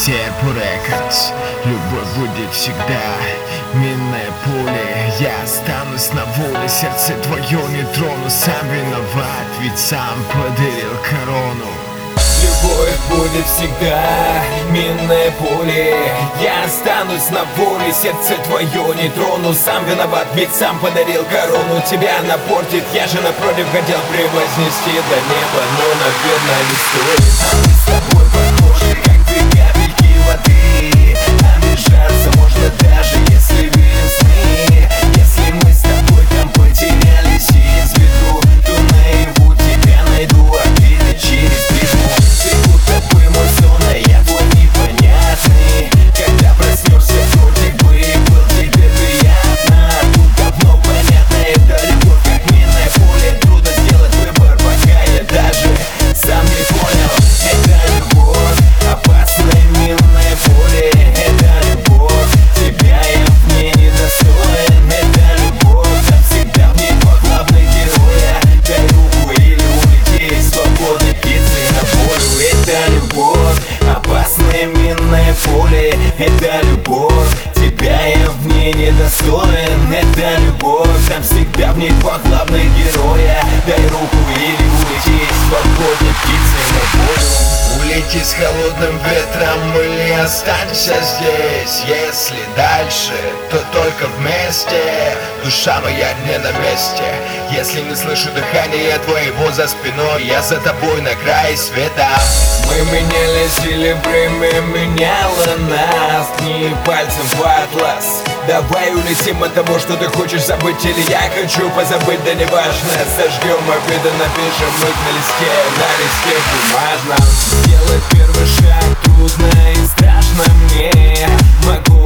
Серпо Рекордс. Любовь будет всегда минное поле. Я останусь на воле, сердце твое не трону. Сам виноват, ведь сам подарил корону. Любовь будет всегда минное поле. Я останусь на воле, сердце твое не трону. Сам виноват, ведь сам подарил корону. Тебя напортит, я же напротив хотел превознести до неба, но, наверное, не стоит. А мы с тобой похожи, как две капельки воды. Обижаться можно даже, если видим сны. Если мы с тобой там потерялись и из виду, то наяву тебя найду, ответить через призму. Ты будто бы мой сон, а я твой непонятный. Когда проснешься, вроде бы был тебе приятно. Тут давно понятно, это любовь как минное поле. Трудно сделать выбор, пока я даже сам не понял. Это любовь, опасное минное поле. Это любовь, тебя я в ней недостоин. Это любовь, там всегда в ней два главных героя. Дай руку или улети, свободной птицей на волю. Это любовь, опасное минное поле. Это любовь, тебя я в ней недостоин. Это любовь, там всегда в ней два главных героя. Дай руку или улети, свободной птицей на волю. Улети с холодным ветром или останься здесь. Если дальше, то только вместе. Душа моя не на месте. Если не слышу дыхания твоего за спиной, я за тобой на край света. Мы менялись или время меняло нас, не пальцем в атлас. Давай улетим от того, что ты хочешь забыть, или я хочу позабыть, да неважно. Сожгем обиды, напишем их на листе бумажном. Сделать первый шаг трудно и страшно мне. Могу